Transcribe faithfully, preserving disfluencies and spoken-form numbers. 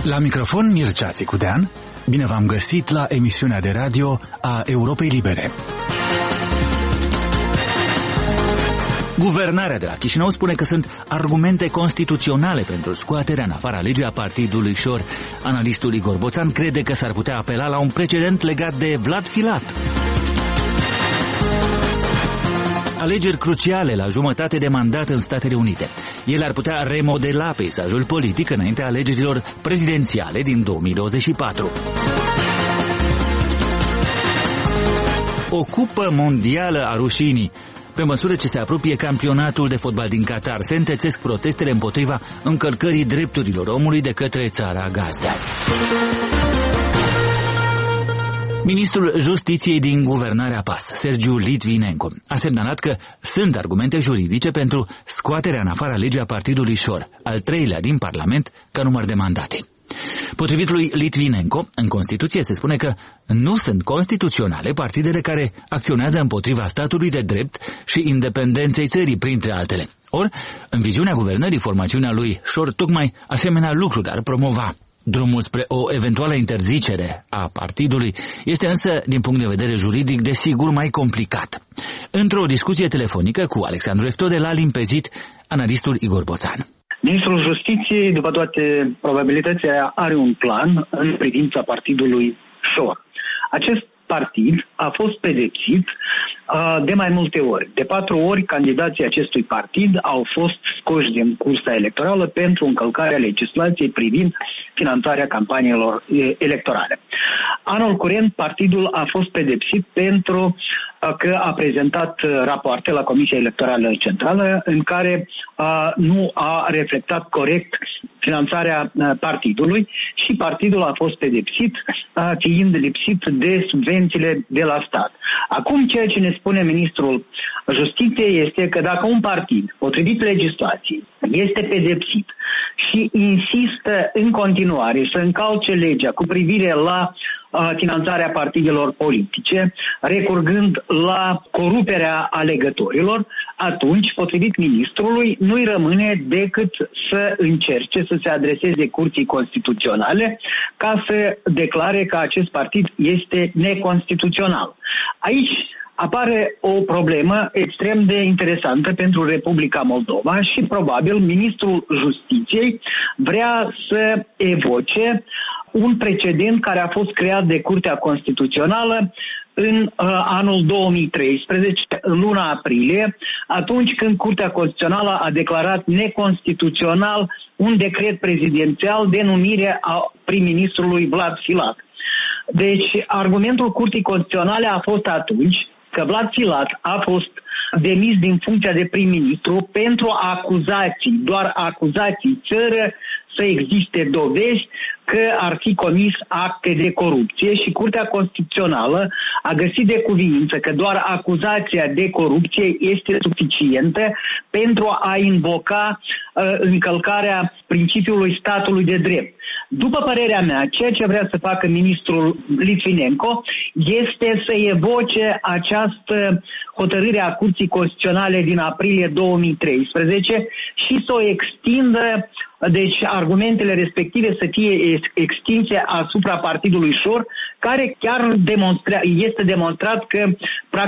La microfon Mircea Țicudean, bine v-am găsit la emisiunea de radio a Europei Libere. Guvernarea de la Chișinău spune că sunt argumente constituționale pentru scoaterea în afara legii a partidului Șor. Analistul Igor Boțan crede că s-ar putea apela la un precedent legat de Vlad Filat. Alegeri cruciale la jumătate de mandat în Statele Unite. Ele ar putea remodela peisajul politic înaintea alegerilor prezidențiale din două mii douăzeci și patru. O cupă mondială a rușinii. Pe măsură ce se apropie campionatul de fotbal din Qatar, se întețesc protestele împotriva încălcării drepturilor omului de către țara gazdă. Ministrul Justiției din guvernarea P A S, Sergiu Litvinenko, a semnalat că sunt argumente juridice pentru scoaterea în afara legii a partidului Șor, al treilea din Parlament ca număr de mandate. Potrivit lui Litvinenko, în Constituție se spune că nu sunt constituționale partidele care acționează împotriva statului de drept și independenței țării, printre altele. Ori, în viziunea guvernării, formațiunea lui Șor tocmai asemenea lucruri ar promova. Drumul spre o eventuală interzicere a partidului este însă, din punct de vedere juridic, desigur mai complicat. Într-o discuție telefonică cu Alexandru Eftode l-a limpezit analistul Igor Boțan. Ministrul Justiției, după toate probabilitățile, are un plan în privința partidului Șor. Acest partid a fost pedepsit uh, de mai multe ori. De patru ori, candidații acestui partid au fost scoși din cursa electorală pentru încălcarea legislației privind finanțarea campaniilor uh, electorale. Anul curent, partidul a fost pedepsit pentru uh, că a prezentat uh, rapoarte la Comisia Electorală Centrală în care uh, nu a reflectat corect finanțarea uh, partidului și partidul a fost pedepsit uh, fiind lipsit de subvențiile de la stat. Acum, ceea ce ne spune Ministrul Justiției este că dacă un partid, potrivit legislației, este pedepsit și insistă în continuare să încalce legea cu privire la uh, finanțarea partidelor politice, recurgând la coruperea alegătorilor, atunci, potrivit ministrului, nu-i rămâne decât să încerce să se adreseze Curții Constituționale ca să declare că acest partid este neconstituțional. Aici apare o problemă extrem de interesantă pentru Republica Moldova și probabil ministrul Justiției vrea să evoce un precedent care a fost creat de Curtea Constituțională în uh, anul două mii treisprezece, în luna aprilie, atunci când Curtea Constituțională a declarat neconstituțional un decret prezidențial de numire a prim-ministrului Vlad Filat. Deci, argumentul Curții Constituționale a fost atunci că Vlad Filat a fost demis din funcția de prim-ministru pentru acuzații, doar acuzații, țără să existe dovezi că ar fi comis acte de corupție și Curtea Constituțională a găsit de cuviință că doar acuzația de corupție este suficientă pentru a invoca uh, încălcarea principiului statului de drept. După părerea mea, ceea ce vrea să facă ministrul Litvinenko este să evoce această hotărâre a Curții Constituționale din aprilie două mii treisprezece și să o extindă, deci argumentele respective să fie extinse asupra partidului Șor, care chiar demonstra, este demonstrat că